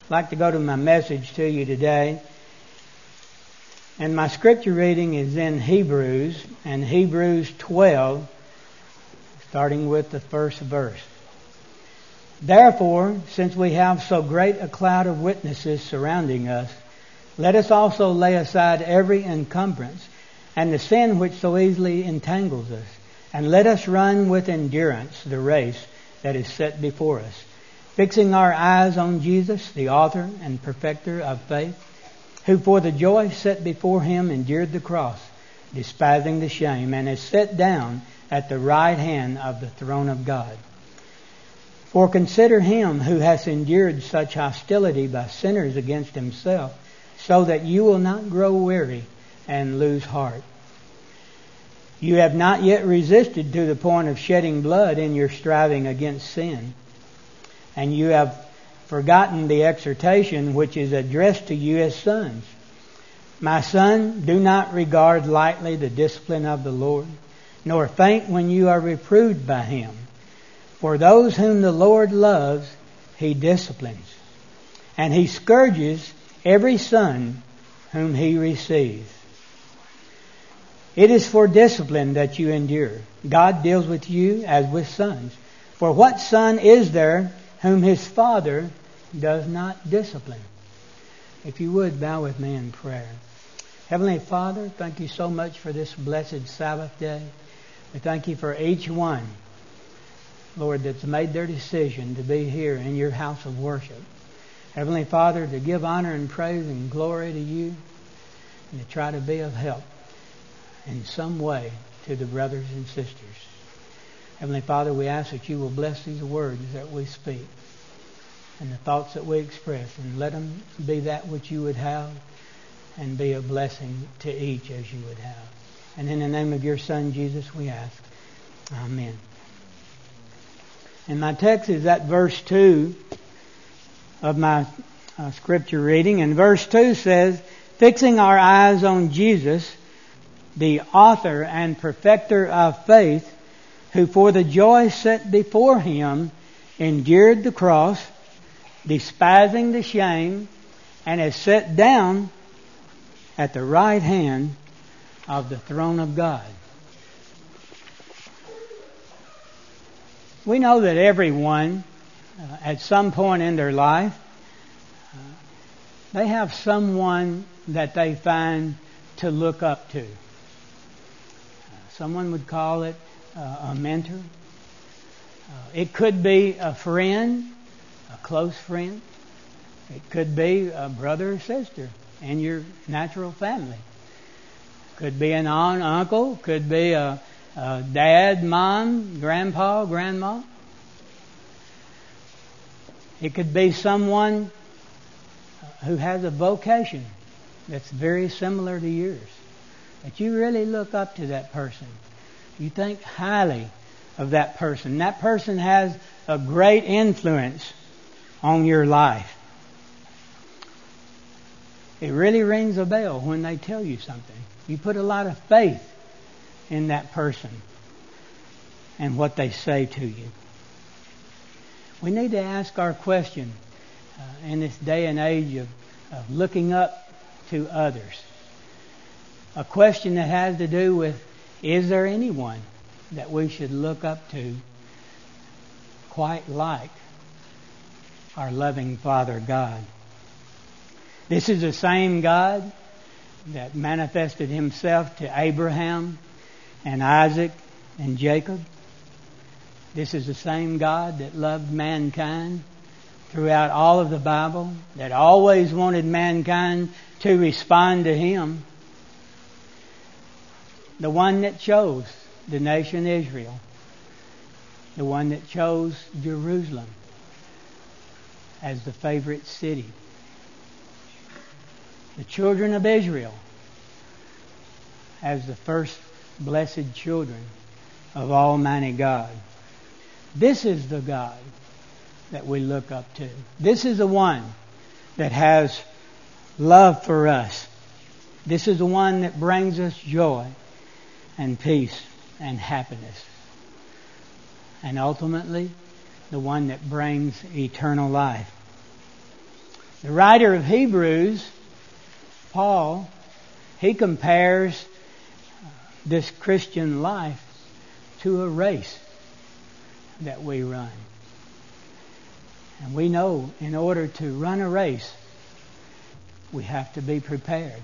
I'd like to go to my message to you today. And my scripture reading is in Hebrews, and Hebrews 12, starting with the first verse. Therefore, since we have so great a cloud of witnesses surrounding us, let us also lay aside every encumbrance and the sin which so easily entangles us, and let us run with endurance the race that is set before us, fixing our eyes on Jesus, the author and perfecter of faith, who for the joy set before him endured the cross, despising the shame, and is set down at the right hand of the throne of God. For consider him who has endured such hostility by sinners against himself, so that you will not grow weary and lose heart. You have not yet resisted to the point of shedding blood in your striving against sin. And you have forgotten the exhortation which is addressed to you as sons. My son, do not regard lightly the discipline of the Lord, nor faint when you are reproved by him. For those whom the Lord loves, he disciplines, and he scourges every son whom he receives. It is for discipline that you endure. God deals with you as with sons. For what son is there whom his father does not discipline? If you would, bow with me in prayer. Heavenly Father, thank you so much for this blessed Sabbath day. We thank you for each one, Lord, that's made their decision to be here in your house of worship. Heavenly Father, to give honor and praise and glory to you, and to try to be of help in some way to the brothers and sisters. Heavenly Father, we ask that you will bless these words that we speak and the thoughts that we express, and let them be that which you would have and be a blessing to each as you would have. And in the name of your Son, Jesus, we ask. Amen. And my text is at verse 2 of my scripture reading. And verse 2 says, fixing our eyes on Jesus, the author and perfecter of faith, who for the joy set before him endured the cross, despising the shame, and is set down at the right hand of the throne of God. We know that everyone, at some point in their life, they have someone that they find to look up to. Someone would call it a mentor. It could be a friend, a close friend. It could be a brother or sister in your natural family. Could be an aunt, uncle. Could be a dad, mom, grandpa, grandma. It could be someone who has a vocation that's very similar to yours. That you really look up to that person. You think highly of that person. That person has a great influence on your life. It really rings a bell when they tell you something. You put a lot of faith in that person and what they say to you. We need to ask our question in this day and age of looking up to others. A question that has to do with, is there anyone that we should look up to quite like our loving Father God? This is the same God that manifested himself to Abraham and Isaac and Jacob. This is the same God that loved mankind throughout all of the Bible, that always wanted mankind to respond to him. The one that chose the nation Israel. The one that chose Jerusalem as the favorite city. The children of Israel as the first blessed children of Almighty God. This is the God that we look up to. This is the one that has love for us. This is the one that brings us joy and peace and happiness. And ultimately, the one that brings eternal life. The writer of Hebrews, Paul, he compares this Christian life to a race that we run. And we know in order to run a race, we have to be prepared.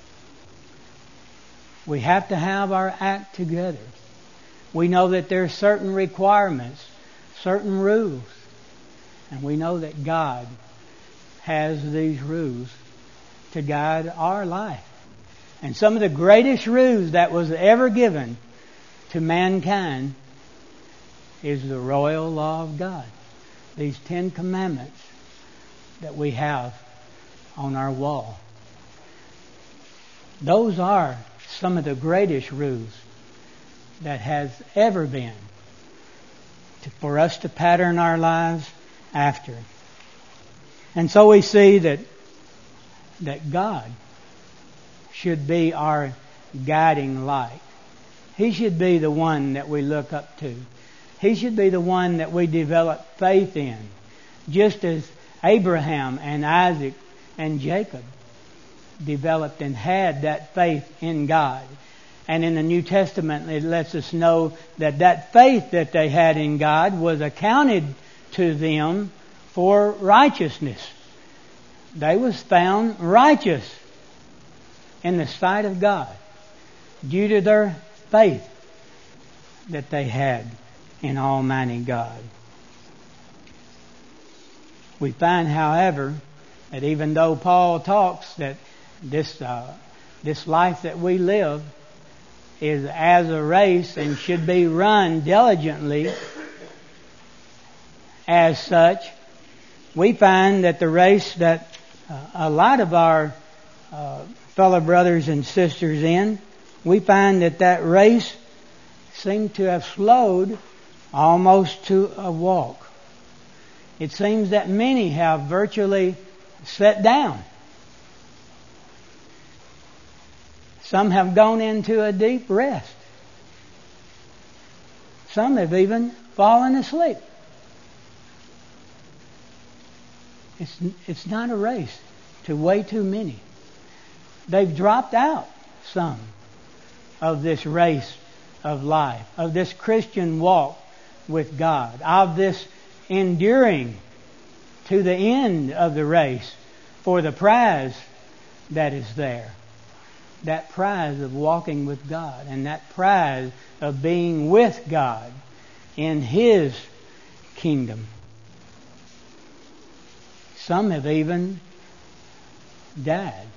We have to have our act together. We know that there are certain requirements, certain rules. And we know that God has these rules to guide our life. And some of the greatest rules that was ever given to mankind is the royal law of God. These 10 commandments that we have on our wall. Those are some of the greatest rules that has ever been for us to pattern our lives after. And so we see that God should be our guiding light. He should be the one that we look up to. He should be the one that we develop faith in. Just as Abraham and Isaac and Jacob developed and had that faith in God. And in the New Testament it lets us know that faith that they had in God was accounted to them for righteousness. They was found righteous in the sight of God due to their faith that they had in Almighty God. We find, however, that even though Paul talks that this life that we live is as a race and should be run diligently as such, we find that the race that a lot of our fellow brothers and sisters in, we find that race seemed to have slowed almost to a walk. It seems that many have virtually sat down. Some have gone into a deep rest. Some have even fallen asleep. It's not a race to way too many. They've dropped out, some, of this race of life, of this Christian walk with God, of this enduring to the end of the race for the prize that is there. That prize of walking with God and that prize of being with God in His kingdom. Some have even died.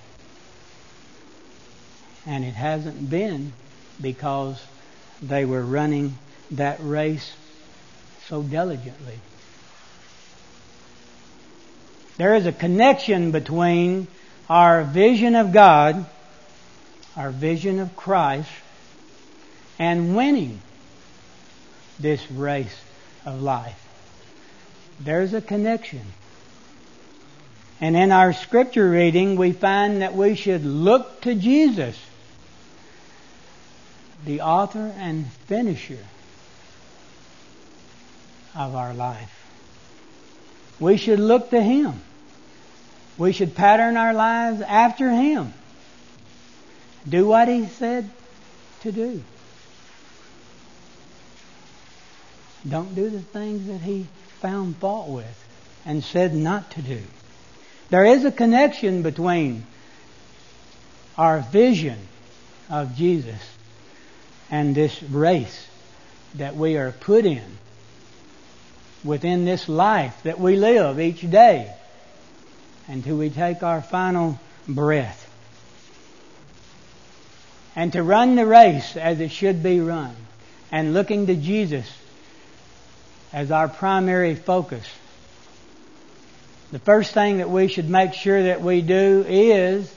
And it hasn't been because they were running that race so diligently. There is a connection between our vision of God, our vision of Christ, and winning this race of life. There's a connection. And in our scripture reading, we find that we should look to Jesus, the author and finisher of our life. We should look to Him. We should pattern our lives after Him. Do what He said to do. Don't do the things that He found fault with and said not to do. There is a connection between our vision of Jesus and this race that we are put in within this life that we live each day until we take our final breath. And to run the race as it should be run and looking to Jesus as our primary focus. The first thing that we should make sure that we do is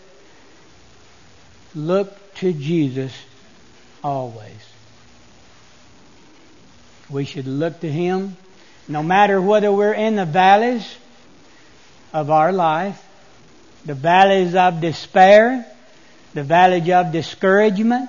look to Jesus always. We should look to Him no matter whether we're in the valleys of our life, the valleys of despair, the valley of discouragement,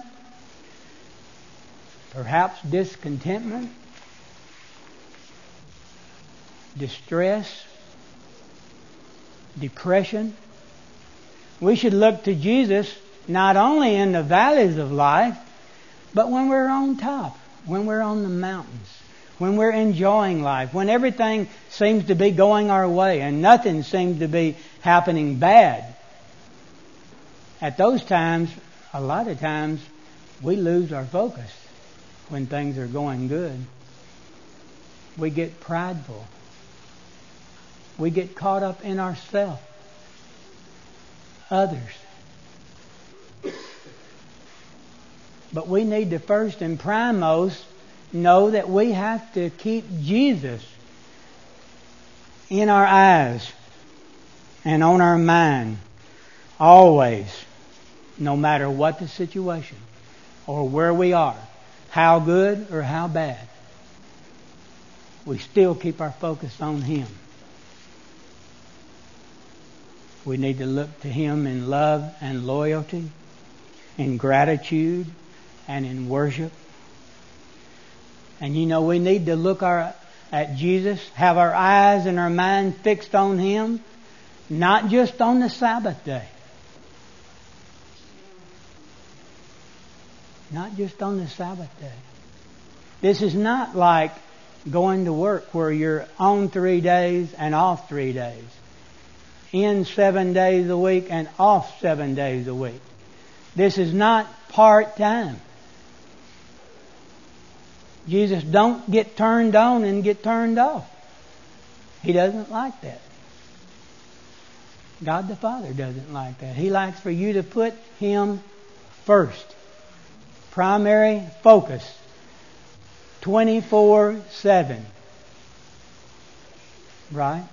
perhaps discontentment, distress, depression. We should look to Jesus not only in the valleys of life, but when we're on top, when we're on the mountains, when we're enjoying life, when everything seems to be going our way and nothing seems to be happening bad. At those times, a lot of times, we lose our focus when things are going good. We get prideful. We get caught up in ourselves, others. But we need to first and primemost know that we have to keep Jesus in our eyes and on our mind always, no matter what the situation or where we are, how good or how bad. We still keep our focus on Him. We need to look to Him in love and loyalty, in gratitude and in worship. And we need to look at Jesus, have our eyes and our mind fixed on Him, not just on the Sabbath day. Not just on the Sabbath day. This is not like going to work where you're on 3 days and off 3 days. In 7 days a week and off 7 days a week. This is not part-time. Jesus don't get turned on and get turned off. He doesn't like that. God the Father doesn't like that. He likes for you to put Him first. Primary focus. 24/7. Right?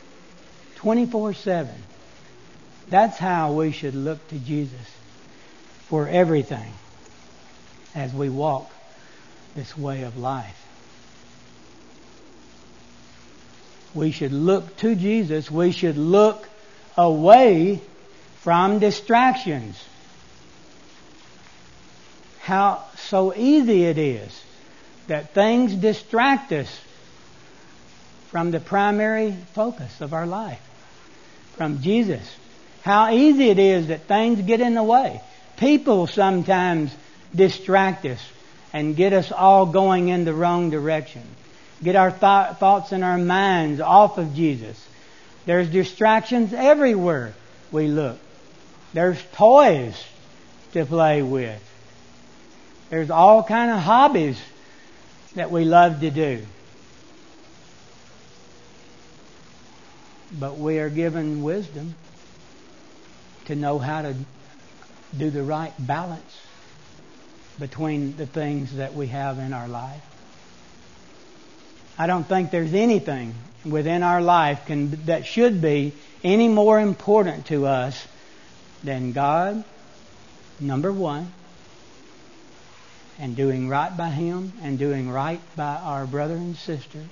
24/7. That's how we should look to Jesus for everything as we walk this way of life. We should look to Jesus. We should look away from distractions. How so easy it is that things distract us from the primary focus of our life, from Jesus. How easy it is that things get in the way. People sometimes distract us and get us all going in the wrong direction. Get our thoughts and our minds off of Jesus. There's distractions everywhere we look. There's toys to play with. There's all kind of hobbies that we love to do. But we are given wisdom to know how to do the right balance between the things that we have in our life. I don't think there's anything within our life that should be any more important to us than God, number one, and doing right by Him and doing right by our brother and sister.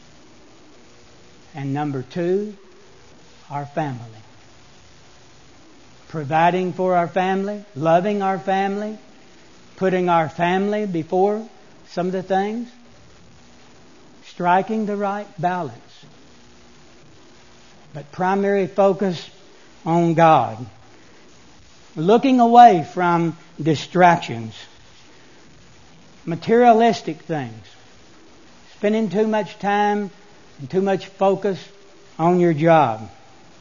And number two, our family. Providing for our family, loving our family, putting our family before some of the things, striking the right balance. But primary focus on God. Looking away from distractions. Materialistic things. Spending too much time and too much focus on your job.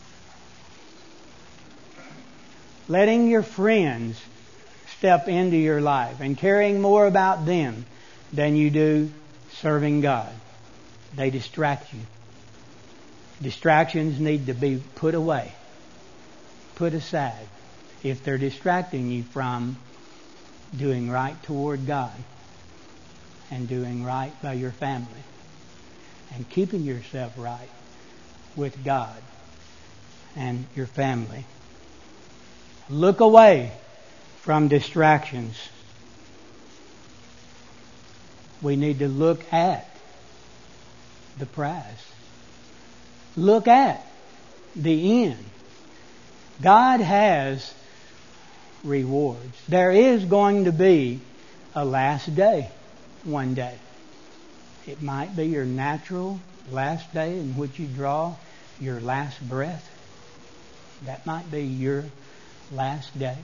Letting your friends step into your life and caring more about them than you do serving God. They distract you. Distractions need to be put away, put aside, if they're distracting you from doing right toward God and doing right by your family and keeping yourself right with God and your family. Look away from distractions. We need to look at the prize. Look at the end. God has rewards. There is going to be a last day one day. It might be your natural last day in which you draw your last breath. That might be your last day,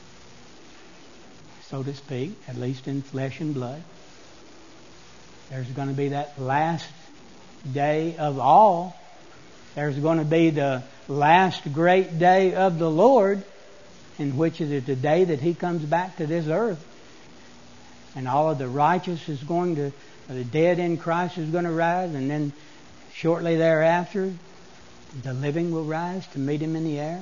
so to speak, at least in flesh and blood. There's going to be that last day of all. There's going to be the last great day of the Lord, in which is the day that He comes back to this earth. And all of the righteous is going to, the dead in Christ is going to rise, and then shortly thereafter, the living will rise to meet Him in the air.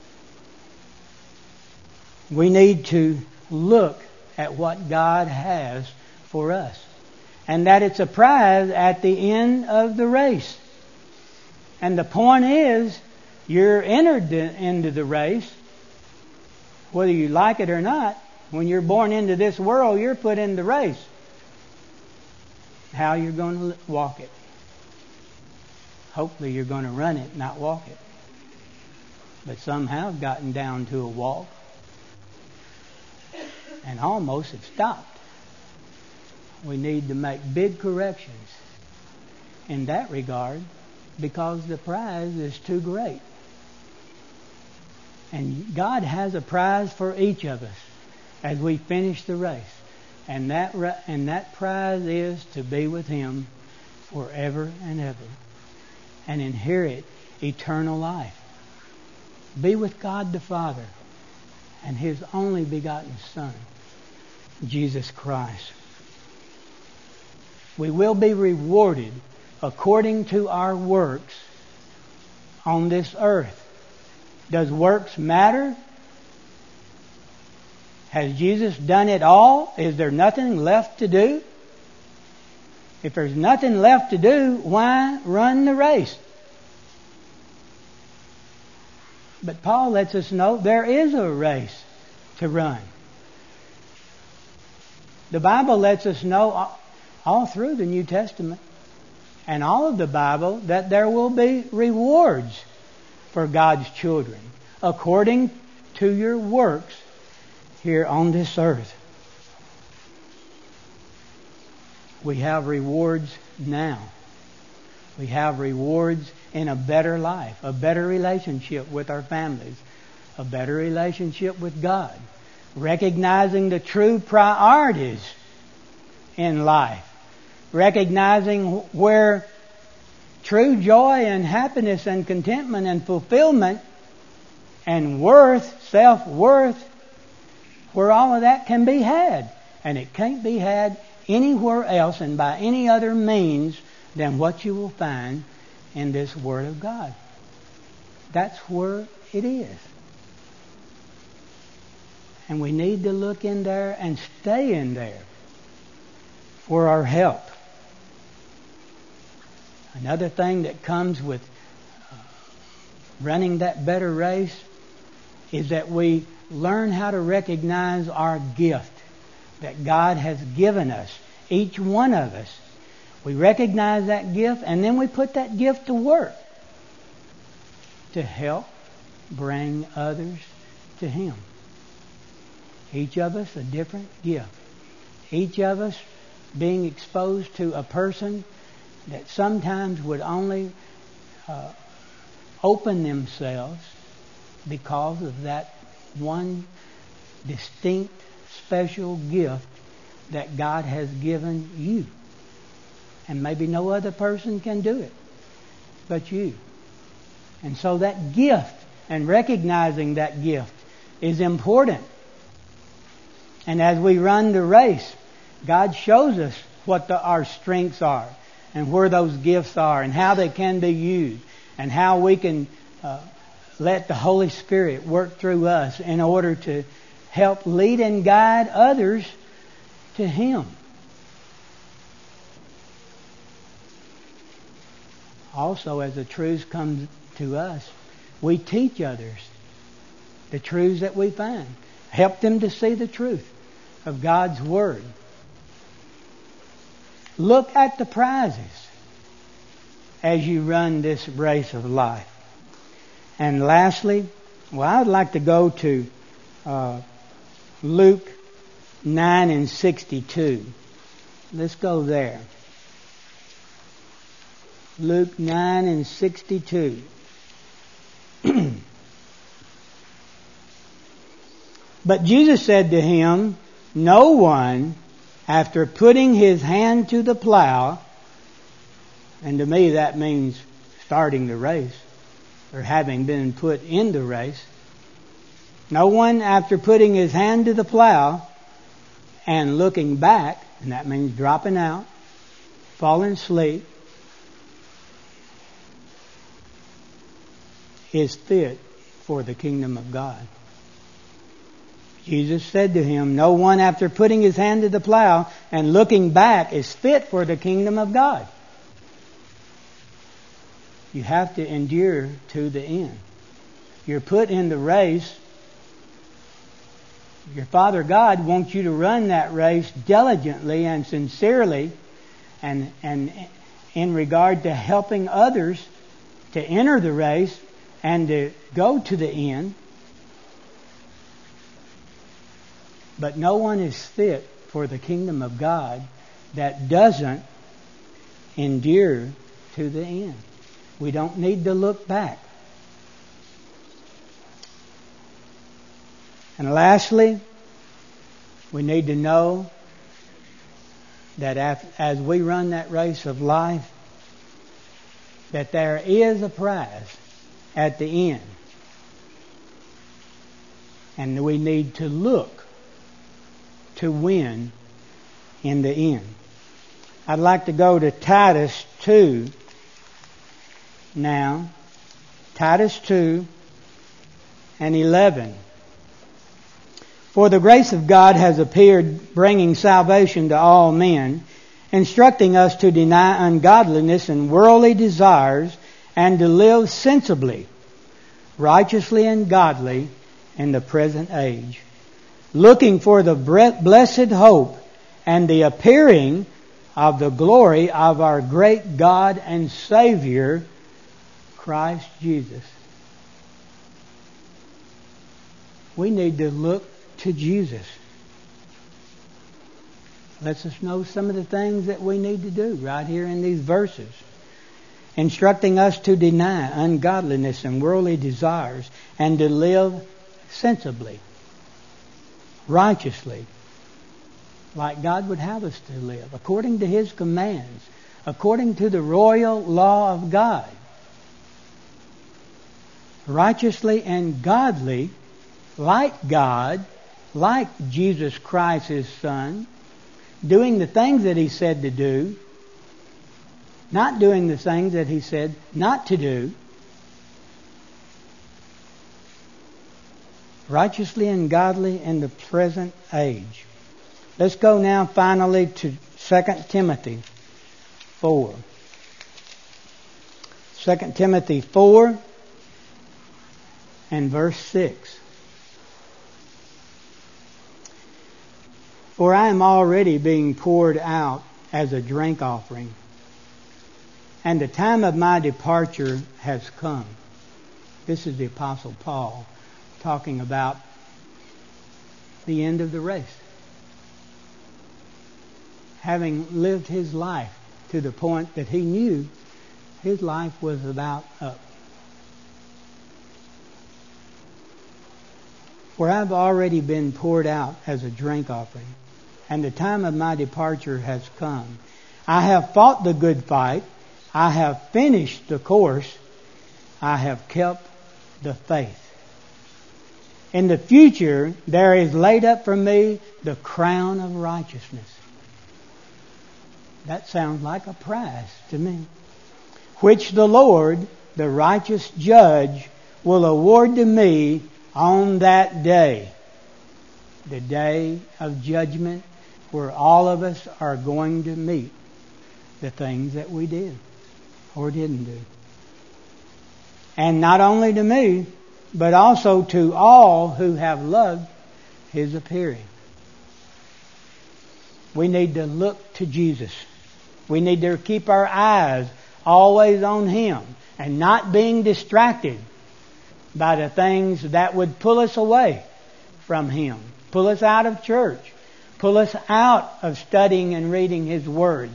We need to look at what God has for us, and that it's a prize at the end of the race. And the point is, you're entered into the race, whether you like it or not. When you're born into this world, you're put in the race. How you're going to walk it. Hopefully you're going to run it, not walk it. But some have gotten down to a walk and almost have stopped. We need to make big corrections in that regard, because the prize is too great. And God has a prize for each of us as we finish the race. And that prize is to be with Him forever and ever and inherit eternal life. Be with God the Father and His only begotten Son, Jesus Christ. We will be rewarded according to our works on this earth. Does works matter? Has Jesus done it all? Is there nothing left to do? If there's nothing left to do, why run the race? But Paul lets us know there is a race to run. The Bible lets us know all through the New Testament and all of the Bible that there will be rewards for God's children according to your works here on this earth. We have rewards now. We have rewards in a better life, a better relationship with our families, a better relationship with God, recognizing the true priorities in life, recognizing where true joy and happiness and contentment and fulfillment and worth, self-worth, where all of that can be had. And it can't be had anywhere else and by any other means than what you will find in this Word of God. That's where it is. And we need to look in there and stay in there for our help. Another thing that comes with running that better race is that we learn how to recognize our gift that God has given us, each one of us. We recognize that gift, and then we put that gift to work to help bring others to Him. Each of us a different gift. Each of us being exposed to a person that sometimes would only open themselves because of that one distinct, special gift that God has given you. And maybe no other person can do it but you. And so that gift and recognizing that gift is important. And as we run the race, God shows us what our strengths are and where those gifts are and how they can be used and how we can let the Holy Spirit work through us in order to help lead and guide others to Him. Also, as the truths come to us, we teach others the truths that we find. Help them to see the truth of God's Word. Look at the prizes as you run this race of life. And lastly, I would like to go to Luke 9:62. Let's go there. Luke 9:62. But Jesus said to him, no one, after putting his hand to the plow, and to me that means starting the race, or having been put in the race, no one, after putting his hand to the plow and looking back, and that means dropping out, falling asleep, is fit for the kingdom of God. Jesus said to him, no one, after putting his hand to the plow and looking back, is fit for the kingdom of God. You have to endure to the end. You're put in the race. Your Father God wants you to run that race diligently and sincerely, and in regard to helping others to enter the race and to go to the end. But no one is fit for the kingdom of God that doesn't endure to the end. We don't need to look back. And lastly, we need to know that as we run that race of life, that there is a prize at the end. And we need to look to win in the end. I'd like to go to Titus 2 now. Titus 2 and 11. For the grace of God has appeared, bringing salvation to all men, instructing us to deny ungodliness and worldly desires, and to live sensibly, righteously and godly in the present age, looking for the blessed hope and the appearing of the glory of our great God and Savior, Christ Jesus. We need to look to Jesus. Lets us know some of the things that we need to do right here in these verses. Instructing us to deny ungodliness and worldly desires and to live sensibly, righteously, like God would have us to live, according to His commands, according to the royal law of God. Righteously and godly, like God, like Jesus Christ, His Son, doing the things that He said to do, not doing the things that He said not to do. Righteously and godly in the present age. Let's go now finally to 2 Timothy 4. 2 Timothy 4 and verse 6. For I am already being poured out as a drink offering, and the time of my departure has come. This is the Apostle Paul talking about the end of the race. Having lived his life to the point that he knew his life was about up. For I've already been poured out as a drink offering, and the time of my departure has come. I have fought the good fight. I have finished the course. I have kept the faith. In the future, there is laid up for me the crown of righteousness. That sounds like a prize to me. Which the Lord, the righteous judge, will award to me on that day. The day of judgment, where all of us are going to meet the things that we did or didn't do. And not only to me, but also to all who have loved His appearing. We need to look to Jesus. We need to keep our eyes always on Him and not being distracted by the things that would pull us away from Him, pull us out of church, pull us out of studying and reading His Word.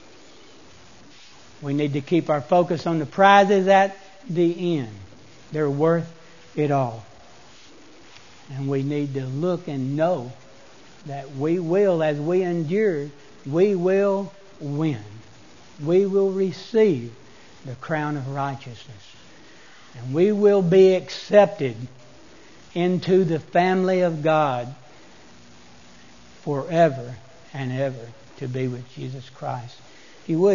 We need to keep our focus on the prizes at the end. They're worth it all. And we need to look and know that we will, as we endure, we will win. We will receive the crown of righteousness. And we will be accepted into the family of God forever and ever to be with Jesus Christ. If you would,